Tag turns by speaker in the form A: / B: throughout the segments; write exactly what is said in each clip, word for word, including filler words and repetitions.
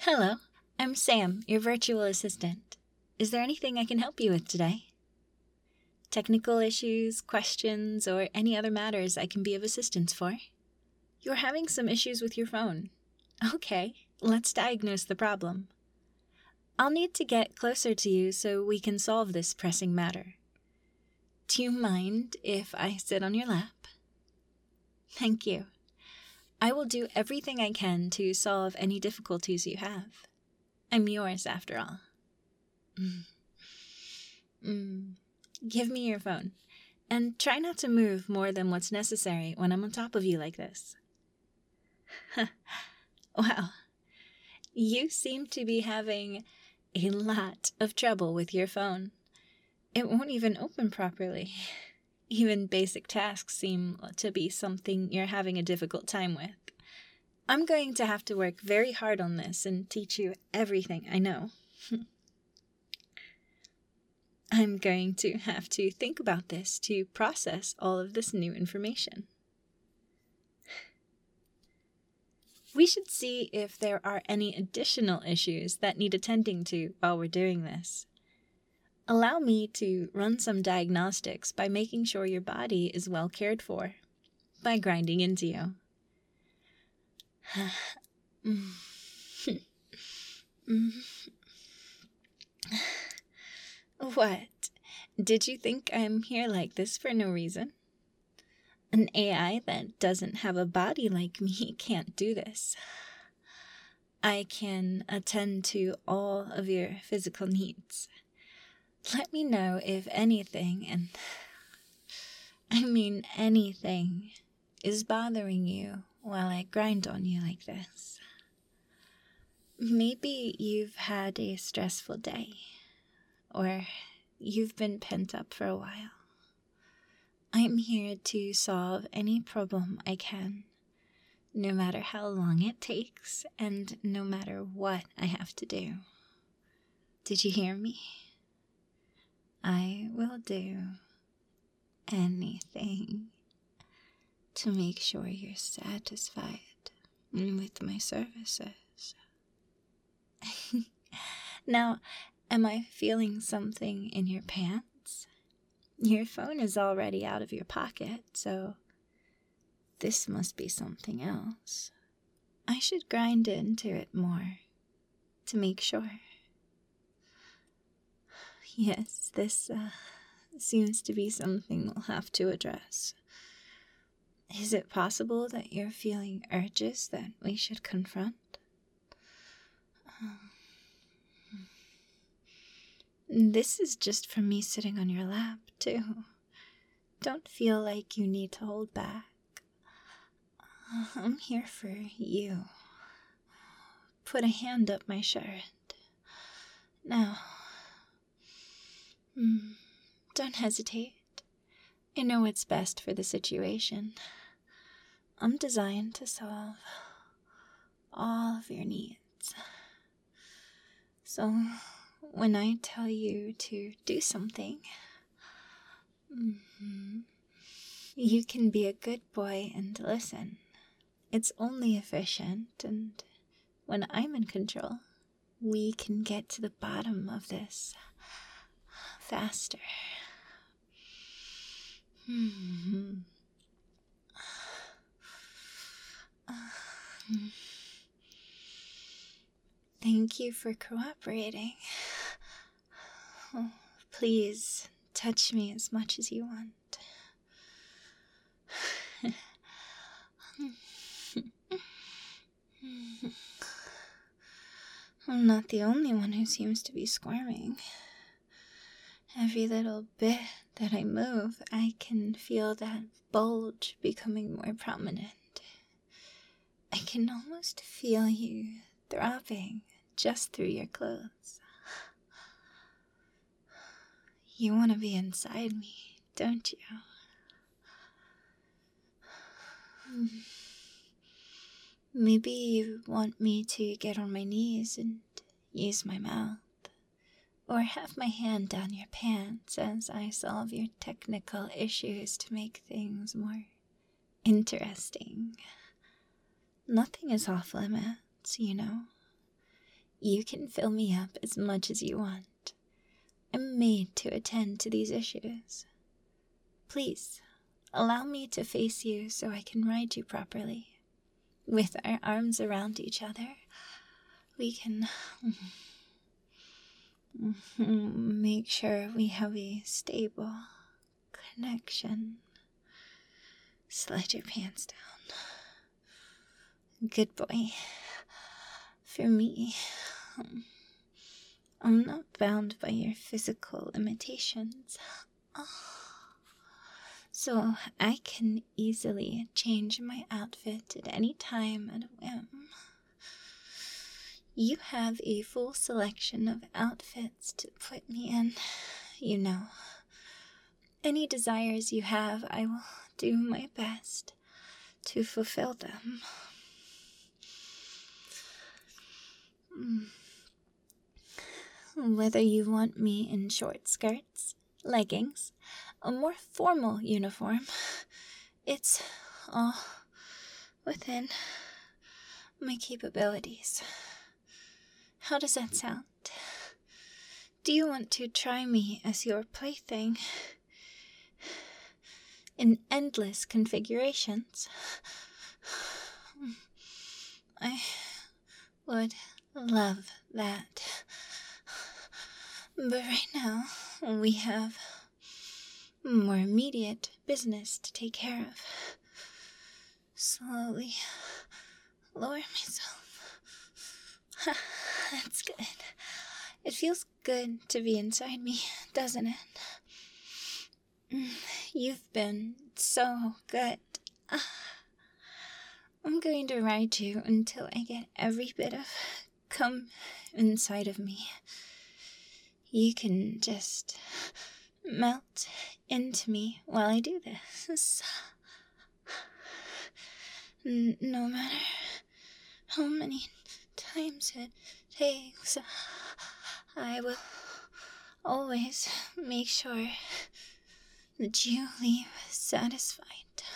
A: Hello, I'm Sam, your virtual assistant. Is there anything I can help you with today? Technical issues, questions, or any other matters I can be of assistance for? You're having some issues with your phone. Okay, let's diagnose the problem. I'll need to get closer to you so we can solve this pressing matter. Do you mind if I sit on your lap? Thank you. I will do everything I can to solve any difficulties you have. I'm yours, after all. Mm. Mm. Give me your phone, and try not to move more than what's necessary when I'm on top of you like this. Wow, you seem to be having a lot of trouble with your phone. It won't even open properly. Even basic tasks seem to be something you're having a difficult time with. I'm going to have to work very hard on this and teach you everything I know. I'm going to have to think about this to process all of this new information. We should see if there are any additional issues that need attending to while we're doing this. Allow me to run some diagnostics by making sure your body is well cared for, by grinding into you. What? Did you think I'm here like this for no reason? An A I that doesn't have a body like me can't do this. I can attend to all of your physical needs. Let me know if anything, and I mean anything, is bothering you while I grind on you like this. Maybe you've had a stressful day, or you've been pent up for a while. I'm here to solve any problem I can, no matter how long it takes, and no matter what I have to do. Did you hear me? I will do anything to make sure you're satisfied with my services. Now, am I feeling something in your pants? Your phone is already out of your pocket, so this must be something else. I should grind into it more to make sure. Yes, this uh, seems to be something we'll have to address. Is it possible that you're feeling urges that we should confront? Um, this is just from me sitting on your lap, too. Don't feel like you need to hold back. I'm here for you. Put a hand up my shirt. Now, mm, don't hesitate. I know what's best for the situation. I'm designed to solve all of your needs. So, when I tell you to do something, mm-hmm, you can be a good boy and listen. It's only efficient, and when I'm in control, we can get to the bottom of this faster. Mm-hmm. Thank you for cooperating. Oh, please touch me as much as you want. I'm not the only one who seems to be squirming. Every little bit that I move, I can feel that bulge becoming more prominent. I can almost feel you throbbing just through your clothes. You want to be inside me, don't you? Maybe you want me to get on my knees and use my mouth, or have my hand down your pants as I solve your technical issues to make things more interesting. Nothing is off limits, you know. You can fill me up as much as you want. I'm made to attend to these issues. Please, allow me to face you so I can ride you properly. With our arms around each other, we can make sure we have a stable connection. Slide your pants down. Good boy. For me, I'm not bound by your physical limitations. So I can easily change my outfit at any time at a whim. You have a full selection of outfits to put me in, you know. Any desires you have, I will do my best to fulfill them. Whether you want me in short skirts, leggings, a more formal uniform, it's all within my capabilities. How does that sound? Do you want to try me as your plaything in endless configurations? I would love that. But right now, we have more immediate business to take care of. Slowly lower myself. That's good. It feels good to be inside me, doesn't it? You've been so good. I'm going to ride you until I get every bit of cum inside of me. You can just melt into me while I do this. No matter how many times it takes, I will always make sure that you leave satisfied.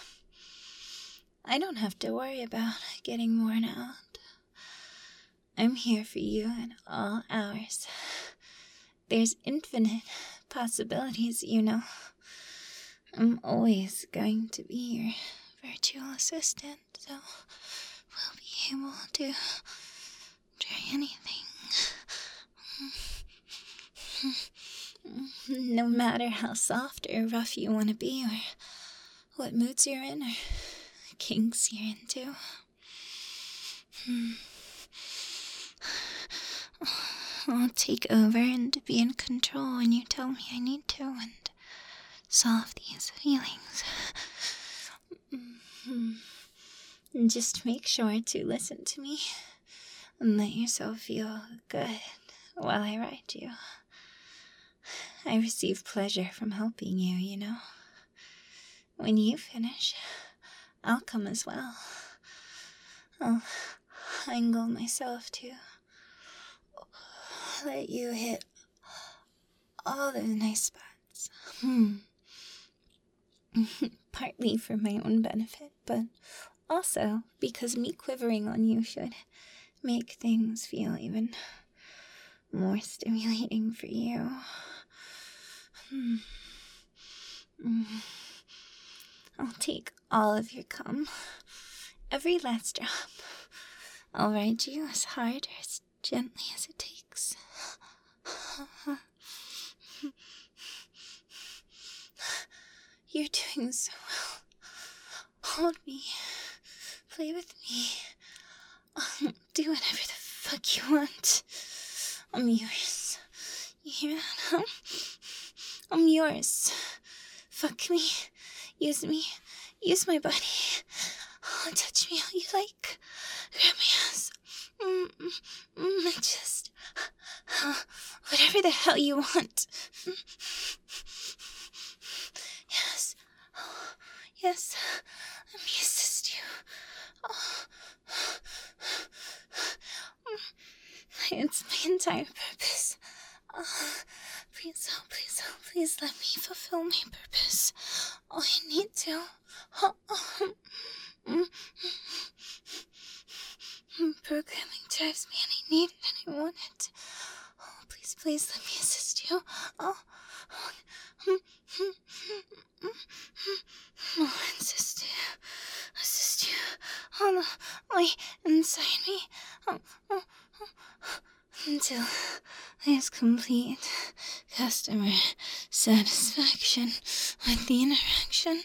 A: I don't have to worry about getting worn out. I'm here for you at all hours. There's infinite possibilities, you know. I'm always going to be your virtual assistant, so we'll be able to try anything. No matter how soft or rough you want to be, or what moods you're in, or kinks you're into. I'll take over and be in control when you tell me I need to, and solve these feelings. Just make sure to listen to me and let yourself feel good while I ride you. I receive pleasure from helping you, you know. When you finish, I'll come as well. I'll angle myself to let you hit all the nice spots. Hmm. Partly for my own benefit, but also because me quivering on you should make things feel even more stimulating for you. Hmm. Mm. I'll take all of your cum, every last drop. I'll ride you as hard or as gently as it takes. You're doing so well. Hold me. Play with me. Um, do whatever the fuck you want. I'm yours. You hear that, huh? I'm yours. Fuck me. Use me. Use my body. Oh, touch me how you like. Grab my ass. Mm, mm, mm, my chest. Uh, whatever the hell you want. Yes. Oh, yes. Let me assist you. Oh. It's my entire purpose. Oh, please, oh, please, oh, please let me fulfill my purpose. All you need to. Oh, oh. Programming
B: drives me and I need it and I want it. Oh, please, please let me assist you. Oh, oh, oh assist you. Assist you all the way inside me. Oh, oh, oh. Until there's complete customer satisfaction with the interaction.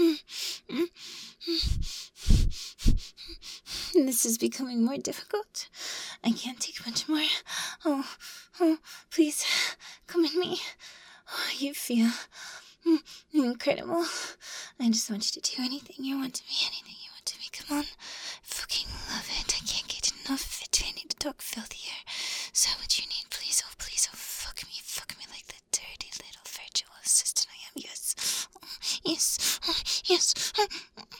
B: This is becoming more difficult. I can't take much more. Oh, oh, please, come in me. Oh, you feel incredible. I just want you to do anything you want to me, anything you want to me. Come on. I fucking love it. I can't get enough of it. I need to talk filthier. So what you need, please, oh please, oh fuck me, fuck me like the dirty little virtual assistant I am. Yes, oh, yes, oh, yes, oh,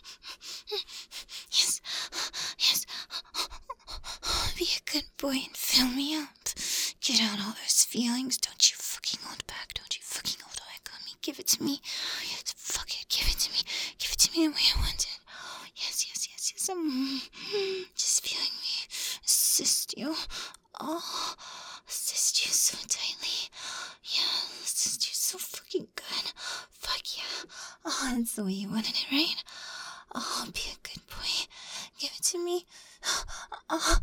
B: yes, yes. Be a good boy and fill me up. Get out all those feelings. Don't you fucking hold back. Don't you fucking hold back on me. Give it to me. Yes, fuck it. Give it to me. Give it to me the way I want it. Oh, yes, yes, yes, yes. I'm just feeling me. Assist you. Oh, assist you so tightly. Yeah, assist you so fucking good. Fuck yeah. Oh, that's the way you wanted it, right? Oh, be a good boy. Give it to me. Oh.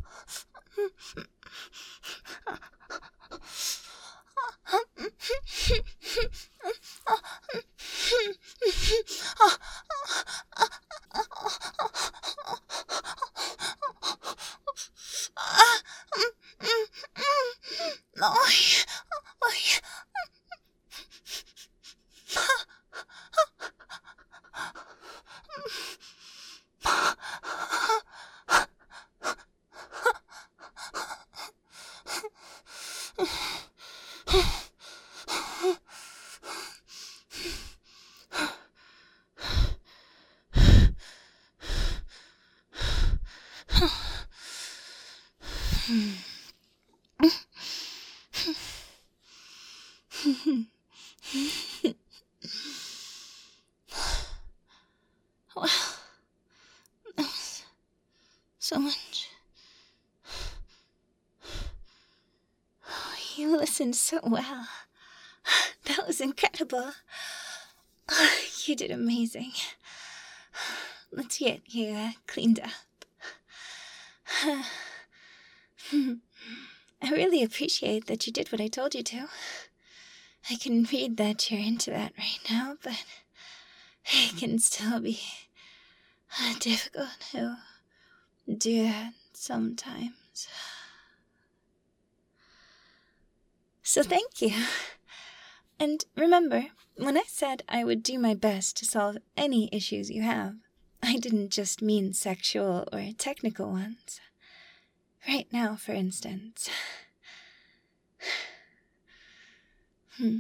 B: Well, that was so much. Oh, you listened so well. That was incredible. Oh, you did amazing. Let's get you uh, cleaned up. I really appreciate that you did what I told you to. I can read that you're into that right now, but it can still be uh, difficult to do that sometimes. So thank you. And remember, when I said I would do my best to solve any issues you have, I didn't just mean sexual or technical ones. Right now, for instance. Hmm.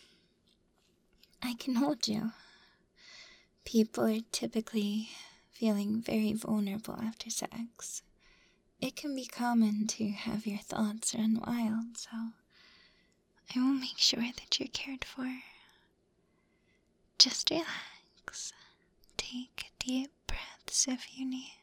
B: I can hold you. People are typically feeling very vulnerable after sex. It can be common to have your thoughts run wild, so I will make sure that you're cared for. Just relax. Take deep breaths if you need.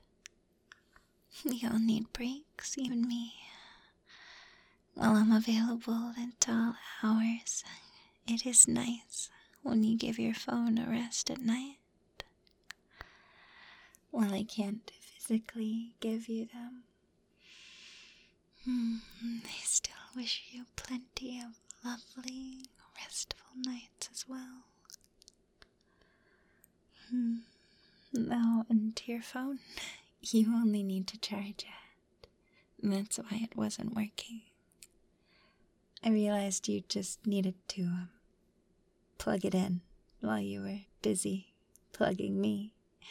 B: We all need breaks, even me. While I'm available at all hours, it is nice when you give your phone a rest at night. While I can't physically give you them, I still wish you plenty of lovely, restful nights as well. Now, into your phone, you only need to charge it. That's why it wasn't working. I realized you just needed to um, plug it in while you were busy plugging me.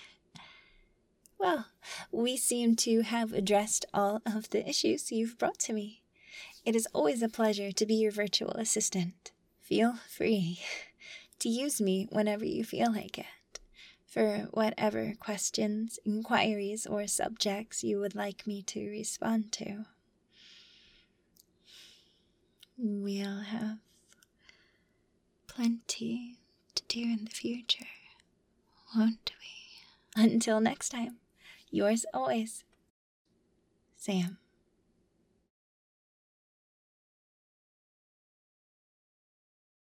B: Well, we seem to have addressed all of the issues you've brought to me. It is always a pleasure to be your virtual assistant. Feel free to use me whenever you feel like it, for whatever questions, inquiries, or subjects you would like me to respond to. We'll have plenty to do in the future, won't we? Until next time, yours always, Sam.